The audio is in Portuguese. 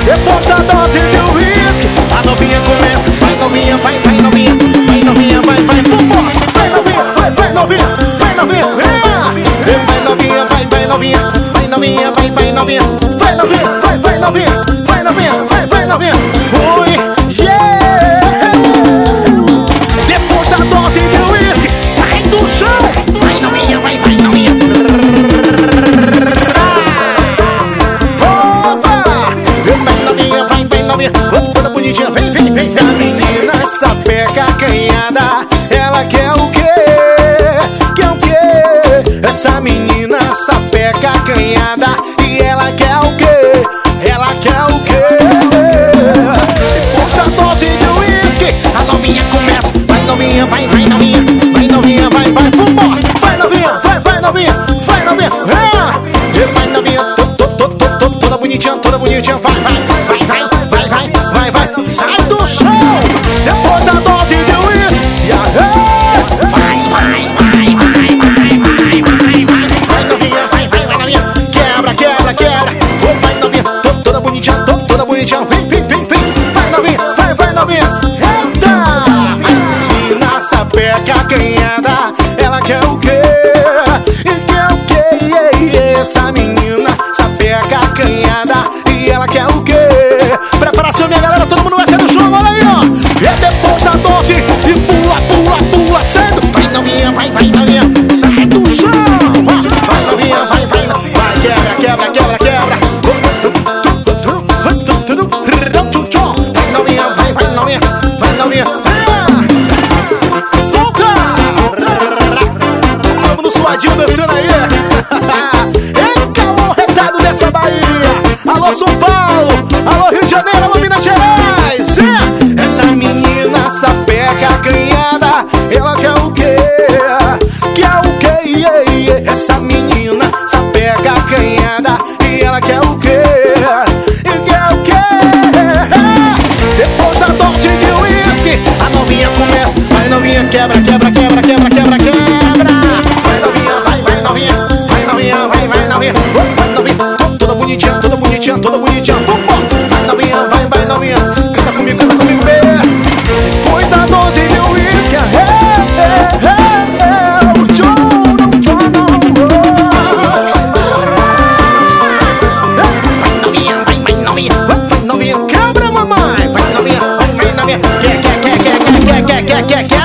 Depois da dose de uísque, a novinha começa. Vai novinha, vai novinha, vai novinha, vai vambora. Vai novinha, vai novinha, vai novinha, vai novinha, vai novinha, vai novinha, vai novinha, vai novinha, vai novinha, vai novinha, vai novinha. Oi, yeah! Depois da dose de uísque, sai do chão. Vai novinha, vai novinha. Toda bonitinha, vem. Essa menina sapeca acanhada, ela quer o quê? Quer o quê? Essa menina sapeca acanhada e ela quer o quê? Ela quer o quê? Depois da dose de uísque, a novinha começa. Vai novinha, vai novinha, vai novinha, vai vambora. Vai novinha, vai novinha, vai novinha, vai novinha, toda bonitinha, vai. Sai do chão, depois da dose de uísque. Vai novinha, vai novinha. Quebra. Vai novinha, toda bonitinha, vem. Vai novinha. Eita! Fina sapeca acanhada, ela quer o quê? E quer o quê? Essa menina sapeca acanhada e ela quer o quê? Preparação, minha galera, todo mundo vai ser no jogo, olha aí, ó. É depois da dose e pula, saindo. Vai novinha, sai do chão. Vai novinha, vai, quebra. Vai novinha. Solta! Vamos no suadinho dançando aí. É calor retado dessa Bahia. Alô, São Paulo. Alô, Rio de Janeiro, alô, Minas Gerais. Essa menina sapeca acanhada, ela quer o quê? Quer o quê? Essa menina sapeca acanhada e ela quer o quê? E quer o quê? Depois da dose de uísque, a novinha começa. Vai novinha, quebra. Vai novinha, vai novinha. Vai novinha, toda bonitinha. Vai novinha, canta comigo, bebê. Depois da dose de uísque, Vai novinha, quebra, mamãe. Vai novinha, quer.